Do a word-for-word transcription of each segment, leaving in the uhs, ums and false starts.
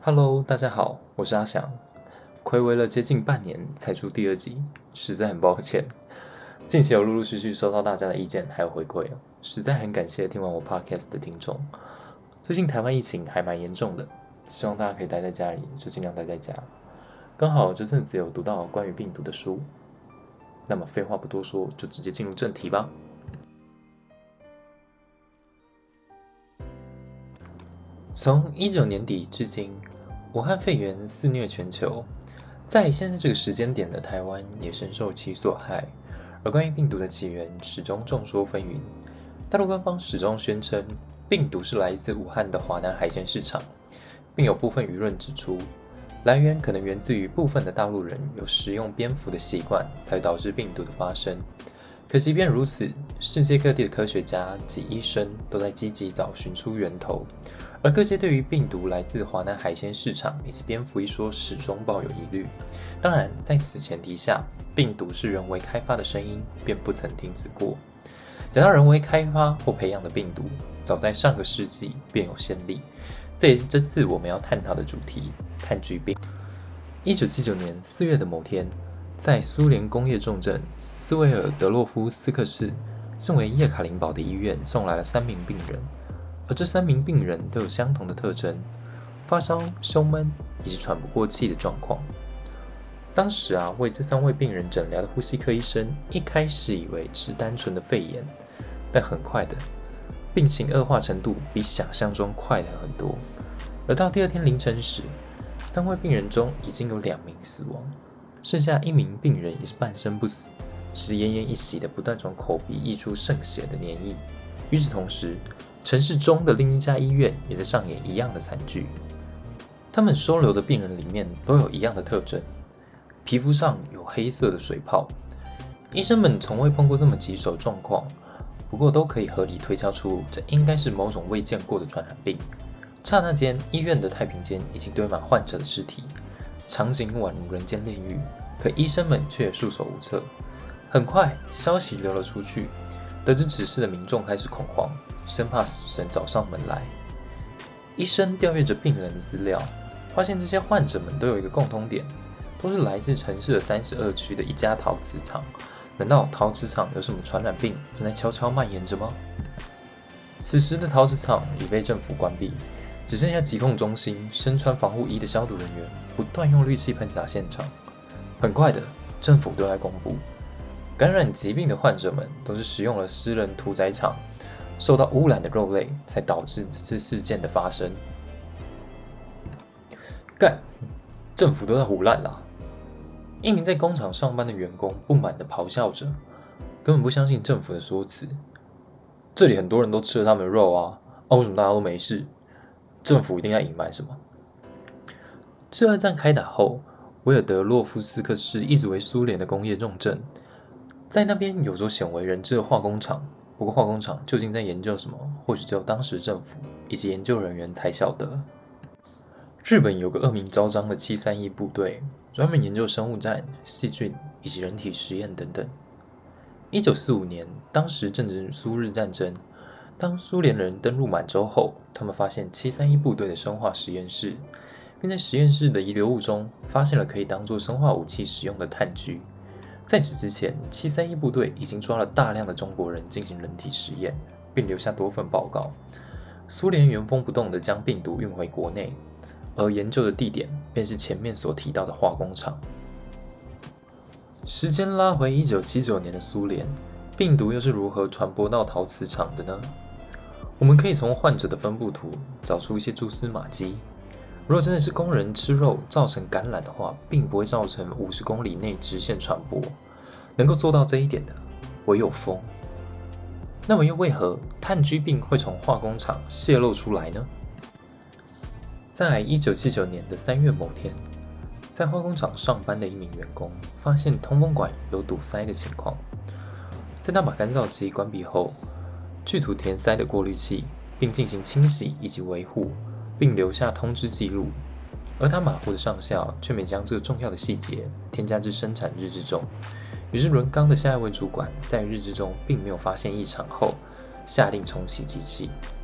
Hello，大家好，我是阿翔。睽违了接近半年才出第二集，实在很抱歉。近期有陆陆续续收到大家的意见还有回馈，实在很感谢听完我 podcast 的听众。最近台湾疫情还蛮严重的，希望大家可以待在家里，就尽量待在家。刚好这阵子有读到关于病毒的书，那么废话不多说，就直接进入正题吧。从一九年底至今，武汉肺炎肆虐全球，在现在这个时间点的台湾也深受其所害。而关于病毒的起源，始终众说纷纭。大陆官方始终宣称病毒是来自武汉的华南海鲜市场，并有部分舆论指出，来源可能源自于部分的大陆人有食用蝙蝠的习惯，才导致病毒的发生。可即便如此，世界各地的科学家及医生都在积极找寻出源头，而各界对于病毒来自华南海鲜市场以及蝙蝠一说始终抱有疑虑。当然，在此前提下，病毒是人为开发的声音便不曾停止过。讲到人为开发或培养的病毒，早在上个世纪便有先例，这也是这次我们要探讨的主题——炭疽病。一九七九年四月的某天，在苏联工业重镇斯维尔德洛夫斯克市，身为叶卡林堡的医院送来了三名病人，而这三名病人都有相同的特征：发烧、胸闷以及喘不过气的状况。当时啊，为这三位病人诊疗的呼吸科医生一开始以为是单纯的肺炎，但很快的，病情恶化程度比想象中快了很多。而到第二天凌晨时，三位病人中已经有两名死亡，剩下一名病人也是半生不死，只是奄奄一息的不断从口鼻溢出渗血的粘液。与此同时，城市中的另一家医院也在上演一样的惨剧。他们收留的病人里面都有一样的特征，皮肤上有黑色的水泡。医生们从未碰过这么棘手的状况，不过都可以合理推敲出这应该是某种未见过的传染病。刹那间，医院的太平间已经堆满患者的尸体，场景宛如人间炼狱，可医生们却束手无策。很快，消息流了出去，得知此事的民众开始恐慌，生怕死神找上门来。医生调阅着病人的资料，发现这些患者们都有一个共通点，都是来自城市的三十二区的一家陶瓷厂。难道陶瓷厂有什么传染病正在悄悄蔓延着吗？此时的陶瓷厂已被政府关闭，只剩下疾控中心身穿防护衣的消毒人员不断用氯气喷洒现场。很快的，政府对外公布，感染疾病的患者们都是食用了私人屠宰场受到污染的肉类，才导致这次事件的发生。干，政府都在胡乱啦！一名在工厂上班的员工不满地咆哮着，根本不相信政府的说辞。这里很多人都吃了他们的肉啊，啊为什么大家都没事？政府一定要隐瞒什么？自二战开打后，维尔德洛夫斯克市一直为苏联的工业重镇，在那边有座鲜为人知的化工厂。不过化工厂究竟在研究什么，或许只有当时政府以及研究人员才晓得。日本有个恶名昭彰的七三一部队，专门研究生物战、细菌以及人体实验等等。一九四五年，当时正值苏日战争，当苏联人登陆满洲后，他们发现七三一部队的生化实验室，并在实验室的遗留物中发现了可以当作生化武器使用的炭疽。在此之前，七三一部队已经抓了大量的中国人进行人体实验，并留下多份报告。苏联原封不动地将病毒运回国内，而研究的地点便是前面所提到的化工厂。时间拉回一九七九年的苏联，病毒又是如何传播到陶瓷厂的呢？我们可以从患者的分布图找出一些蛛丝马迹。如果真的是工人吃肉造成感染的话，并不会造成五十公里内直线传播。能够做到这一点的，唯有风。那么又为何炭疽病会从化工厂泄露出来呢？在一九七九年的三月某天，在化工厂上班的一名员工发现通风管有堵塞的情况。在他把干燥机关闭后，去除填塞的过滤器，并进行清洗以及维护，并留下通知记录。而他马虎的上校却没将这个重要的细节添加至生产日志中。于是轮岗的下一位主管在日志中并没有发现异常后，下令重启机器。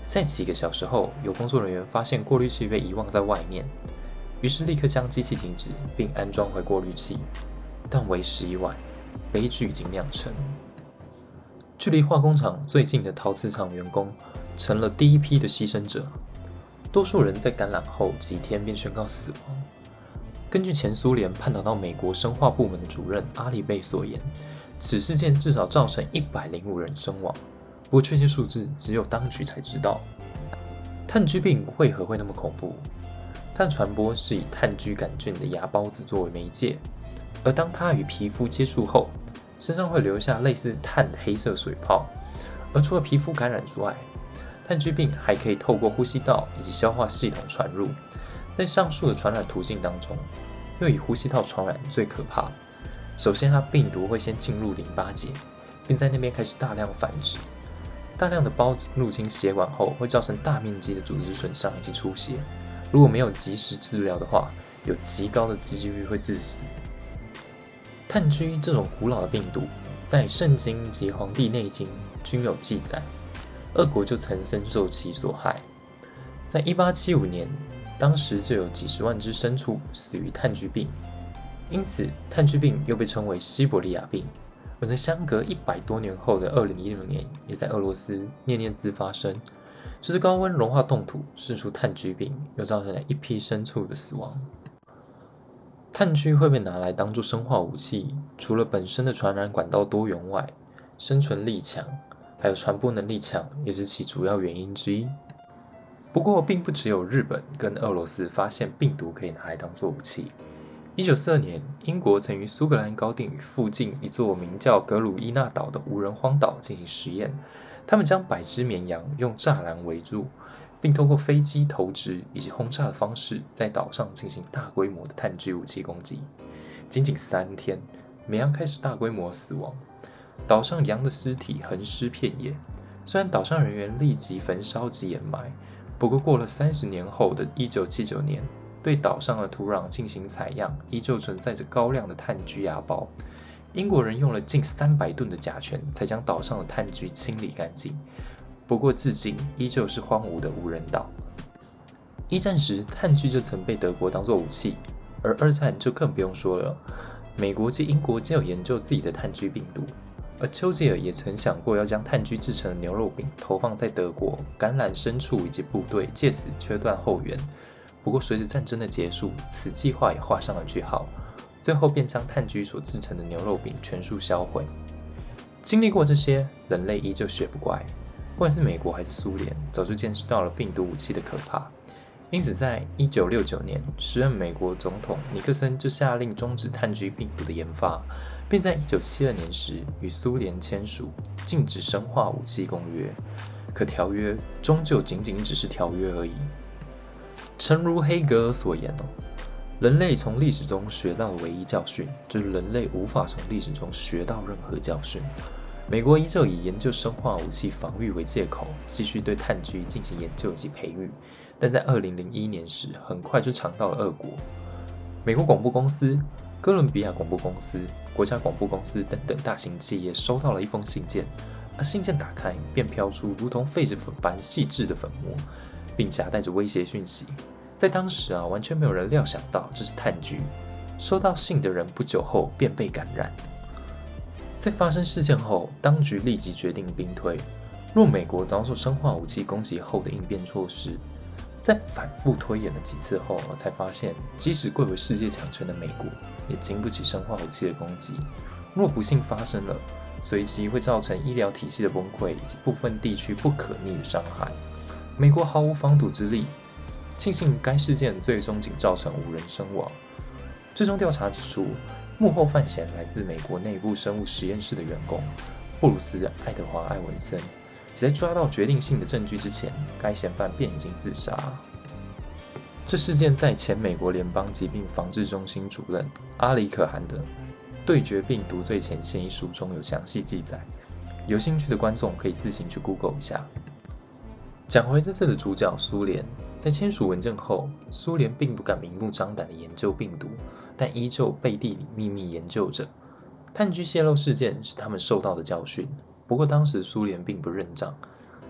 在几个小时后，有工作人员发现过滤器被遗忘在外面，于是立刻将机器停止并安装回过滤器，但为时已晚，悲剧已经酿成。距离化工厂最近的陶瓷厂员工成了第一批的牺牲者，多数人在感染后几天便宣告死亡。根据前苏联叛逃到美国生化部门的主任阿里贝所言，此事件至少造成一百零五人身亡，不过确切数字只有当局才知道。炭疽病为何会那么恐怖？它的传播是以炭疽杆菌的芽孢子作为媒介，而当它与皮肤接触后，身上会留下类似碳的黑色水泡。而除了皮肤感染之外，炭疽病还可以透过呼吸道以及消化系统传入。在上述的传染途径当中，又以呼吸道传染最可怕。首先，它病毒会先进入淋巴结，并在那边开始大量繁殖。大量的孢子入侵血管后，会造成大面积的组织损伤以及出血。如果没有及时治疗的话，有极高的几率会致死。炭疽这种古老的病毒，在圣经及黄帝内经均有记载，俄国就曾深受其所害。在一八七五年，当时就有几十万只牲畜死于炭疽病，因此炭疽病又被称为西伯利亚病。而在相隔一百多年后的二零一零年，也在俄罗斯涅涅兹发生，就是高温融化冻土释出炭疽病，又造成了一批牲畜的死亡。炭疽会被拿来当作生化武器，除了本身的传染管道多元外，生存力强，还有传播能力强，也是其主要原因之一。不过，并不只有日本跟俄罗斯发现病毒可以拿来当作武器。一九四二年，英国曾于苏格兰高地附近一座名叫格鲁伊纳岛的无人荒岛进行实验。他们将百只绵羊用栅栏围住，并透过飞机投掷以及轰炸的方式，在岛上进行大规模的炭疽武器攻击。仅仅三天，绵羊开始大规模死亡，岛上羊的尸体横尸遍野。虽然岛上人员立即焚烧及掩埋，不过过了三十年后的一九七九年，对岛上的土壤进行采样，依旧存在着高量的炭疽芽孢。英国人用了近三百吨的甲醛，才将岛上的炭疽清理干净。不过至今依旧是荒芜的无人岛。一战时，炭疽就曾被德国当作武器，而二战就更不用说了。美国及英国皆有研究自己的炭疽病毒，而丘吉尔也曾想过要将炭疽制成的牛肉饼投放在德国，感染牲畜以及部队，借此切断后援。不过随着战争的结束，此计划也画上了句号，最后便将炭疽所制成的牛肉饼全数销毁。经历过这些，人类依旧学不乖，不管是美国还是苏联，早就见识到了病毒武器的可怕。因此在一九六九年，时任美国总统尼克森就下令终止炭疽病毒的研发，并在一九七二年时与苏联签署禁止生化武器公约。可条约终究仅仅只是条约而已。诚如黑格尔所言哦，人类从历史中学到的唯一教训，就是人类无法从历史中学到任何教训。美国依旧以研究生化武器防御为借口，继续对炭疽进行研究以及培育，但在二零零一年时，很快就尝到了恶果。美国广播公司、哥伦比亚广播公司、国家广播公司等等大型企业收到了一封信件，而信件打开便飘出如同痱子粉般细致的粉末，并夹带着威胁讯息。在当时啊，完全没有人料想到这是炭疽。收到信的人不久后便被感染。在发生事件后，当局立即决定兵推。若美国遭受生化武器攻击后的应变措施，在反复推演了几次后，才发现，即使贵为世界强权的美国，也经不起生化武器的攻击。若不幸发生了，随即会造成医疗体系的崩溃以及部分地区不可逆的伤害。美国毫无防堵之力。庆幸该事件最终仅造成五人身亡。最终调查指出，幕后犯嫌来自美国内部生物实验室的员工布鲁斯·爱德华·艾文森。在抓到决定性的证据之前，该嫌犯便已经自杀。这事件在前美国联邦疾病防治中心主任阿里可汗的《对决病毒最前线》一书中有详细记载，有兴趣的观众可以自行去 Google 一下。讲回这次的主角苏联，在签署文件后，苏联并不敢明目张胆地研究病毒，但依旧背地里秘密研究着。炭疽泄露事件是他们受到的教训，不过当时苏联并不认账。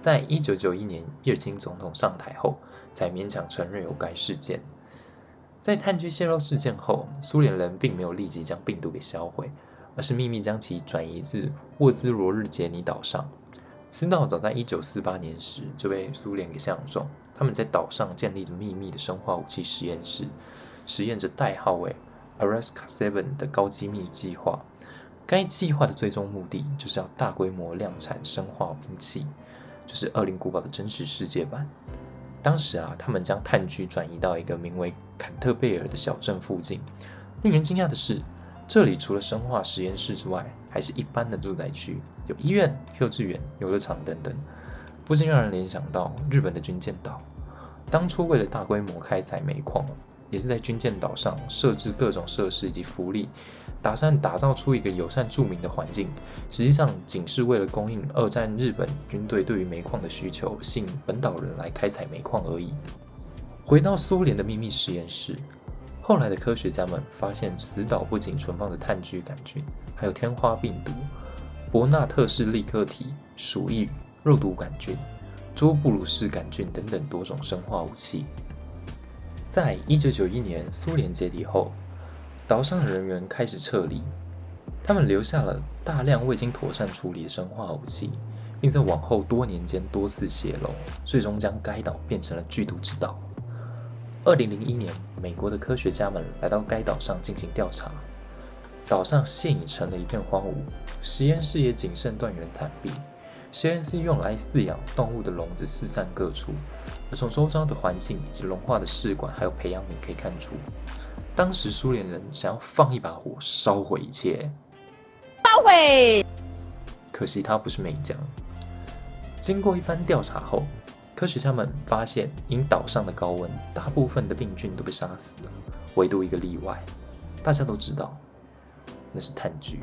在一九九一年叶尔钦总统上台后，才勉强承认有该事件。在炭疽泄漏事件后，苏联人并没有立即将病毒给销毁，而是秘密将其转移至沃兹罗日杰尼岛上。此岛早在一九四八年时就被苏联给相中，他们在岛上建立着秘密的生化武器实验室，实验着代号为 Araska 七 的高机密计划。该计划的最终目的就是要大规模量产生化兵器，就是《恶灵古堡》的真实世界版。当时啊，他们将炭疽转移到一个名为坎特贝尔的小镇附近。令人惊讶的是，这里除了生化实验室之外，还是一般的住宅区，有医院、幼稚园、游乐场等等，不禁让人联想到日本的军舰岛。当初为了大规模开采煤矿，也是在军舰岛上设置各种设施以及福利，打算打造出一个友善住民的环境，实际上仅是为了供应二战日本军队对于煤矿的需求，吸引本岛人来开采煤矿而已。回到苏联的秘密实验室，后来的科学家们发现，此岛不仅存放着炭疽杆菌，还有天花病毒、伯纳特氏利克体、鼠疫、肉毒杆菌、卓布鲁氏杆菌等等多种生化武器。在一九九一年苏联解体后，岛上的人员开始撤离，他们留下了大量未经妥善处理的生化武器，并在往后多年间多次泄漏，最终将该岛变成了剧毒之岛。二零零一年，美国的科学家们来到该岛上进行调查，岛上现已成了一片荒芜，实验室也仅剩断垣残壁。实验室用来饲养动物的笼子四散各处，而从周遭的环境以及融化的试管还有培养皿可以看出，当时苏联人想要放一把火烧毁一切。烧毁！可惜他不是美将。经过一番调查后，科学家们发现，因岛上的高温，大部分的病菌都被杀死了，唯独一个例外，大家都知道，那是炭疽。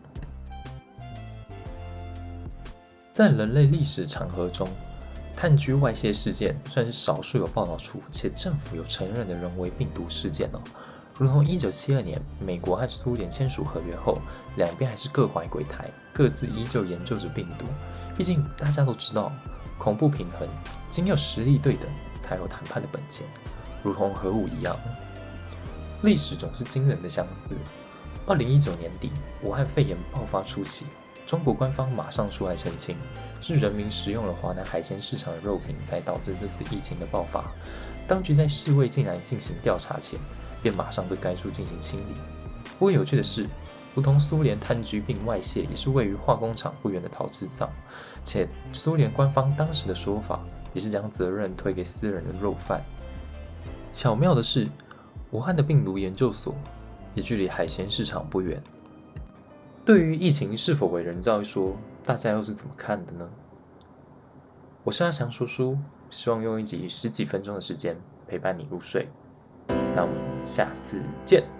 在人类历史长河中，炭疽外泄事件算是少数有报道出且政府有承认的人为病毒事件哦。如同一九七二年美国和苏联签署合约后，两边还是各怀鬼胎，各自依旧研究着病毒。毕竟大家都知道，恐怖平衡，仅有实力对等，才有谈判的本钱，如同核武一样。历史总是惊人的相似。二零一九年底，武汉肺炎爆发初期，中国官方马上出来澄清，是人民食用了华南海鲜市场的肉品才导致这次疫情的爆发。当局在世卫进来进行调查前，便马上对该处进行清理。不过有趣的是，如同苏联炭疽病外泄也是位于化工厂不远的陶瓷厂，且苏联官方当时的说法也是将责任推给私人的肉贩。巧妙的是，武汉的病毒研究所也距离海鲜市场不远。对于疫情是否为人造一说，大家又是怎么看的呢？我是阿翔叔叔，希望用一集十几分钟的时间陪伴你入睡。那我们下次见。